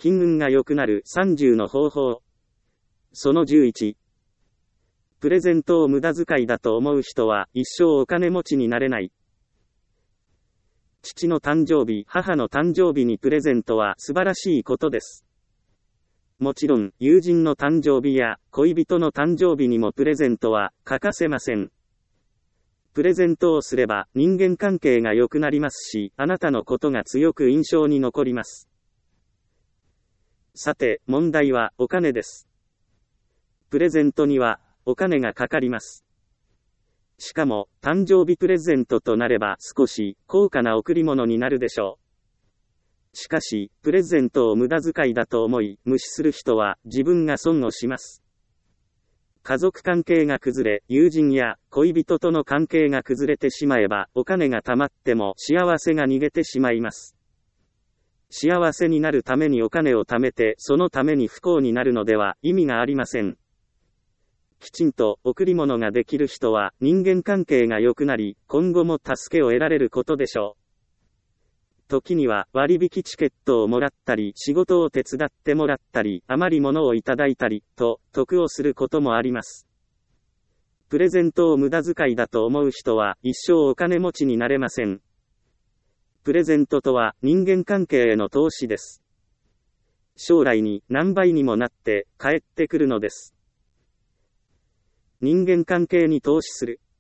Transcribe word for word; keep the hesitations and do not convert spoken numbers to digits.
金運が良くなるさんじゅうの方法。そのじゅういち。プレゼントを無駄遣いだと思う人は一生お金持ちになれない。父の誕生日、母の誕生日にプレゼントは素晴らしいことです。もちろん、友人の誕生日や恋人の誕生日にもプレゼントは欠かせません。プレゼントをすれば人間関係が良くなりますし、あなたのことが強く印象に残ります。さて、問題はお金です。プレゼントにはお金がかかります。しかも、誕生日プレゼントとなれば少し高価な贈り物になるでしょう。しかし、プレゼントを無駄遣いだと思い、無視する人は自分が損をします。家族関係が崩れ、友人や恋人との関係が崩れてしまえば、お金が貯まっても幸せが逃げてしまいます。幸せになるためにお金を貯めて、そのために不幸になるのでは意味がありません。きちんと贈り物ができる人は人間関係が良くなり、今後も助けを得られることでしょう。時には割引チケットをもらったり、仕事を手伝ってもらったり、余り物をいただいたり、と得をすることもあります。プレゼントを無駄遣いだと思う人は一生お金持ちになれません。プレゼントとは人間関係への投資です。将来に何倍にもなって帰ってくるのです。人間関係に投資する。